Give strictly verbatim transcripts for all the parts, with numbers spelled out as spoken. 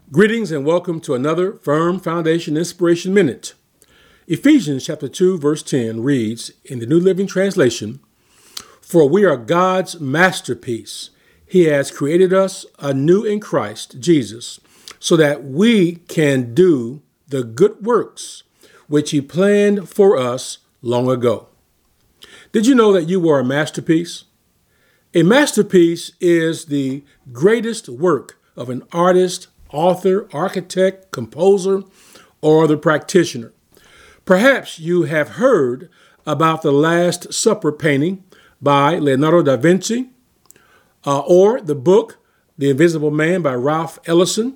Greetings and welcome to another Firm Foundation Inspiration Minute. Ephesians chapter two verse ten reads in the New Living Translation, "For we are God's masterpiece. He has created us anew in Christ Jesus so that we can do the good works which He planned for us long ago." Did you know that you were a masterpiece? A masterpiece is the greatest work of an artist, author, architect, composer, or the practitioner. Perhaps you have heard about the Last Supper painting by Leonardo da Vinci, uh, or the book The Invisible Man by Ralph Ellison,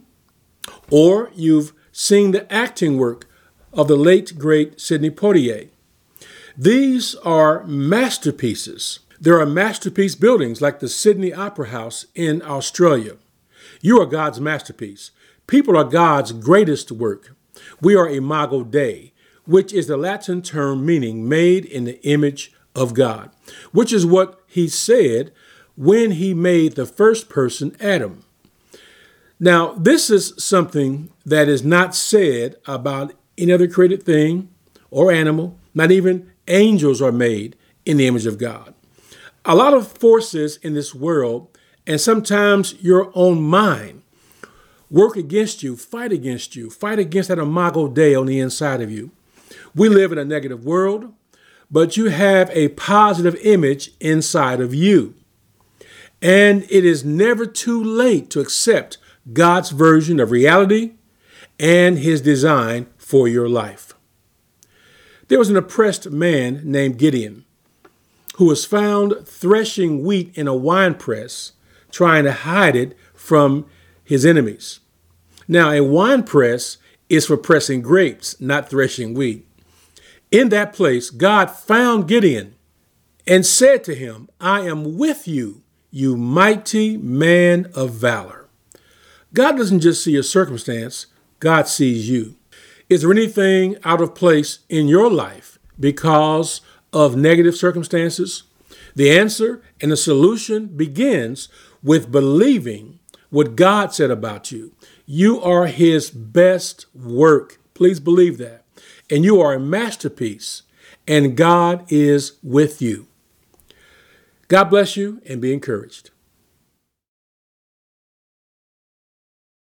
or you've seen the acting work of the late, great Sidney Poitier. These are masterpieces. There are masterpiece buildings like the Sydney Opera House in Australia. You are God's masterpiece. People are God's greatest work. We are Imago Dei, which is the Latin term meaning made in the image of God, which is what He said when He made the first person, Adam. Now, this is something that is not said about any other created thing or animal. Not even angels are made in the image of God. A lot of forces in this world, and sometimes your own mind, work against you, fight against you, fight against that Imago Dei on the inside of you. We live in a negative world, but you have a positive image inside of you. And it is never too late to accept God's version of reality and His design for your life. There was an oppressed man named Gideon who was found threshing wheat in a wine press, trying to hide it from his enemies. Now, a wine press is for pressing grapes, not threshing wheat. In that place, God found Gideon and said to him, "I am with you, you mighty man of valor." God doesn't just see your circumstance, God sees you. Is there anything out of place in your life because of negative circumstances? The answer and the solution begins with believing what God said about you. You are His best work. Please believe that. And you are a masterpiece, and God is with you. God bless you and be encouraged.